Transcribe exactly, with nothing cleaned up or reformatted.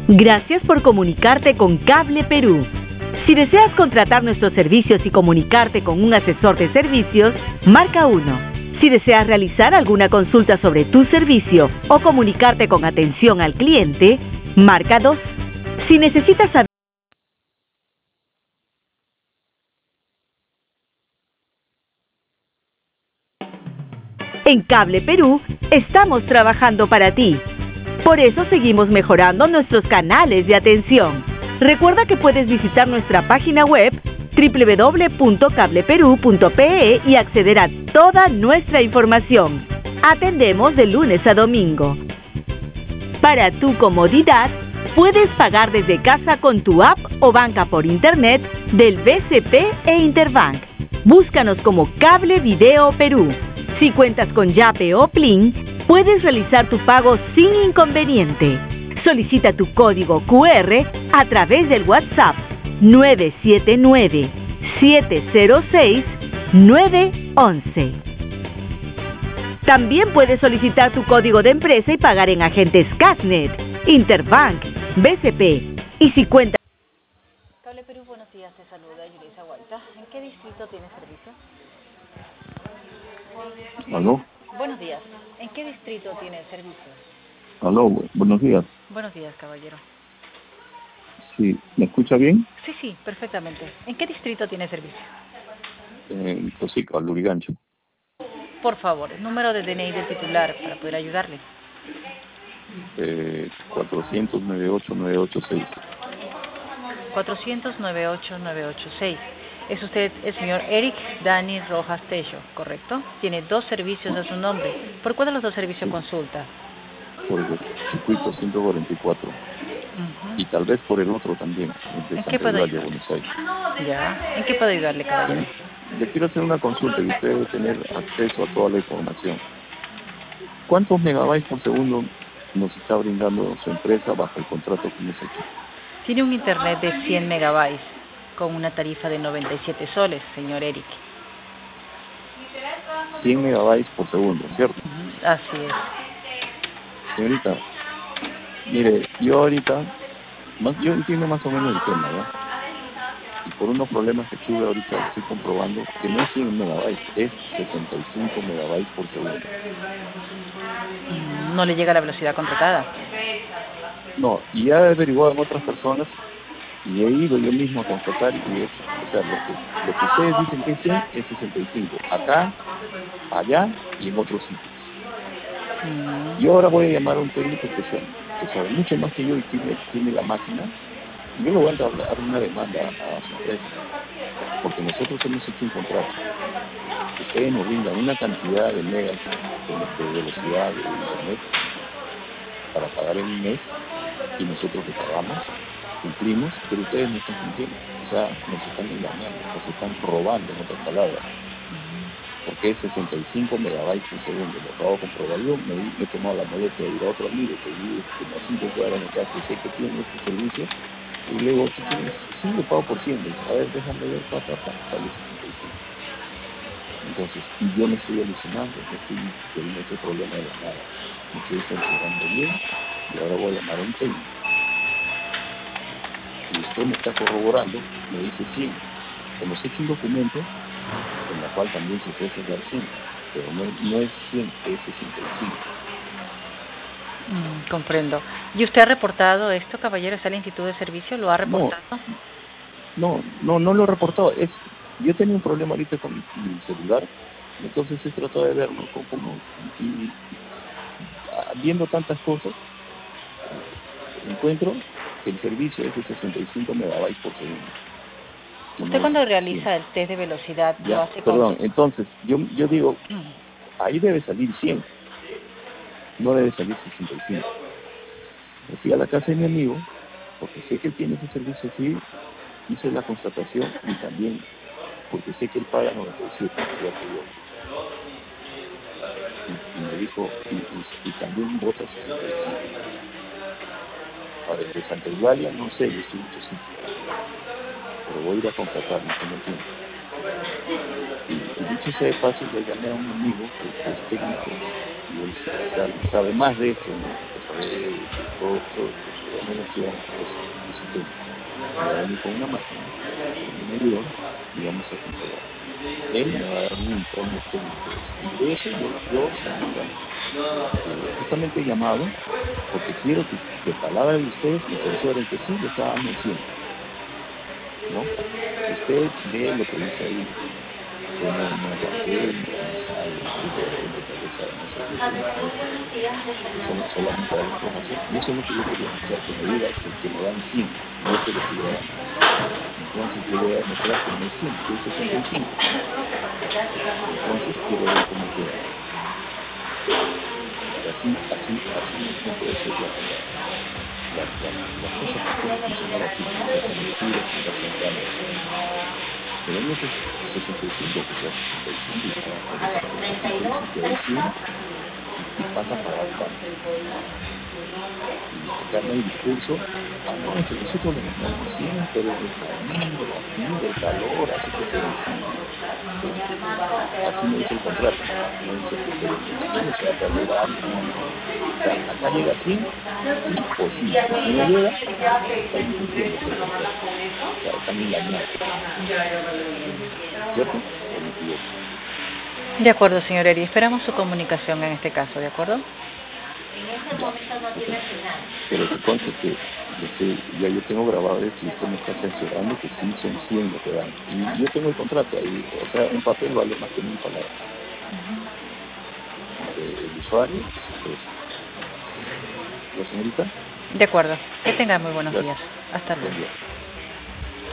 Gracias por comunicarte con Cable Perú. Si deseas contratar nuestros servicios y comunicarte con un asesor de servicios, marca uno. Si deseas realizar alguna consulta sobre tu servicio o comunicarte con atención al cliente, marca dos. Si necesitas saber En Cable Perú, estamos trabajando para ti. Por eso seguimos mejorando nuestros canales de atención. Recuerda que puedes visitar nuestra página web doble u doble u doble u punto cable perú punto pe e y acceder a toda nuestra información. Atendemos de lunes a domingo. Para tu comodidad, puedes pagar desde casa con tu app o banca por internet del B C P e Interbank. Búscanos como Cable Video Perú. Si cuentas con Yape o Plin, puedes realizar tu pago sin inconveniente. Solicita tu código cu erre a través del WhatsApp nueve siete nueve, siete cero seis, nueve once. También puedes solicitar tu código de empresa y pagar en agentes Casnet, Interbank, B C P. Y si cuentas... Cable Perú, buenos días, te saluda Yulisa Guaita. ¿En qué distrito tienes servicio? ¿Aló? Buenos días. ¿En qué distrito tiene servicio? Aló, buenos días. Buenos días, caballero. Sí, ¿me escucha bien? Sí, sí, perfectamente. ¿En qué distrito tiene servicio? En Tosica, Lurigancho. Por favor, el número de D N I del titular para poder ayudarle. Eh, cuatrocientos noventa y ocho, novecientos ochenta y seis. cuatrocientos noventa y ocho, novecientos ochenta y seis. Es usted el señor Eric Dani Rojas Tello, ¿correcto? Tiene dos servicios a su nombre. ¿Por cuál de los dos servicios Sí. consulta? Por el circuito ciento cuarenta y cuatro. Uh-huh. Y tal vez por el otro también, el de ¿En qué Santa puedo Eulalia, ayudar? Buenos Aires. Ya. ¿En qué puedo ayudarle, caballero? Le quiero hacer una consulta y usted debe tener acceso a toda la información. ¿Cuántos megabytes por segundo nos está brindando su empresa bajo el contrato que hemos hecho? Tiene un internet de cien megabytes con una tarifa de noventa y siete soles, señor Eric. cien megabytes por segundo, ¿cierto? Uh-huh. Así es. Señorita, mire, yo ahorita, más, yo entiendo más o menos el tema, ¿ya? Y por unos problemas que tuve ahorita estoy comprobando que no es cien megabytes, es sesenta y cinco megabytes por segundo. No le llega la velocidad contratada. No, y ya he averiguado en otras personas y he ido yo mismo a constatar y es, o sea, lo que, lo que ustedes dicen que es cien es sesenta y cinco, acá, allá y en otros sitios. Mm. Yo ahora voy a llamar a un técnico que sabe, que sabe mucho más que yo y tiene, tiene la máquina. Yo le voy a dar una demanda a su empresa, porque nosotros hemos hecho un contrato. Ustedes nos brindan una cantidad de megas de, de velocidad de internet para pagar en un mes y nosotros le pagamos, cumplimos, pero ustedes no están cumpliendo. O sea, nos están engañando, nos están robando, en otras palabras. Porque es sesenta y cinco megabytes por segundo. Lo acabo de comprobar yo, me, me he tomado la molestia de ir a otro amigo que vive como a cinco cuadras de casa y sé que tiene este servicio. Y luego, si tienes, sí, le pago por cien. A ver, déjame ver, papá, papá, sale sesenta y cinco. Entonces, y yo me estoy alucinando, no estoy teniendo ese problema de la nada. Me estoy considerando bien y ahora voy a llamar a un técnico. Y usted me está corroborando, me dice cien. Hemos hecho un documento en la cual también se puede dar cien, pero no, no es cien, es sesenta y cinco. Mm, comprendo. ¿Y usted ha reportado esto, caballero? ¿Está el Instituto de Servicio? ¿Lo ha reportado? No, no, no, no lo he reportado. Es, yo tenía un problema ahorita con mi, mi celular, entonces he tratado de verlo como, como y, y, viendo tantas cosas, encuentro que el servicio es de sesenta y cinco megabytes por segundo. ¿Usted cuando realiza el test de velocidad ya, lo hace perdón, con...? entonces, yo, yo digo, ahí debe salir cien, no debe salir sesenta y cinco. Me fui a la casa de mi amigo, porque sé que él tiene ese servicio así, hice la constatación y también, porque sé que él paga noventa y siete, igual que yo. Y, y me dijo, y, y, y también vota sesenta y cinco. Para el de Santa Eulalia, no sé, yo estoy mucho sitio. Pero voy a ir a contratar, no tengo tiempo. Y, y dicho sea de paso, le llamé a un amigo que es técnico y él sabe, sabe más de esto, ¿no? Sabe de todo, todo, todo, menos que ese tema. Va a venir con una máquina, un medidor, y vamos a comprobar. Él me va a dar un informe técnico. Y de eso yo, yo eh, justamente he llamado porque quiero que, de palabra de ustedes me persuaden que sí lo estábamos haciendo, ¿no? Usted ve lo que dice ahí, que no, no aguanté, no sale, no solamente dar información, y eso es lo que yo quería mostrar, que me diga que, que me dan cien, y eso es lo que yo dan. Entonces yo le voy a demostrar que no es cien, que es sesenta y cinco. Entonces quiero ver cómo queda. Así, así, así no puede ser la, la, la, las cosas que pueden funcionar así, con las mentiras, con las campañas. Pero en ese sesenta y cinco, que sea sesenta y cinco, y para hacer y pasa para adelante. Y sacarme el discurso, ah, no, eso es lo mismo siempre, el camino, aquí, el calor, así que se así me dice el contrato, me dice que se se va a perder algo, o sea, acá llega aquí, y posible, si no llega, está incumpliendo ese contrato, o sea, está muy dañado, ¿cierto? ¿O me equivoco? De acuerdo, señor Eri. Esperamos su comunicación en este caso, ¿de acuerdo? Ya, okay. Pero que conste que este, ya yo tengo grabado esto y usted me está censurando que sí son cien lo que dan. Y yo tengo el contrato ahí, o sea, un papel vale más que mil palabras. Uh-huh. eh, el usuario, pues, ¿la señorita? De acuerdo. Que tenga muy buenos Gracias. días. Hasta luego.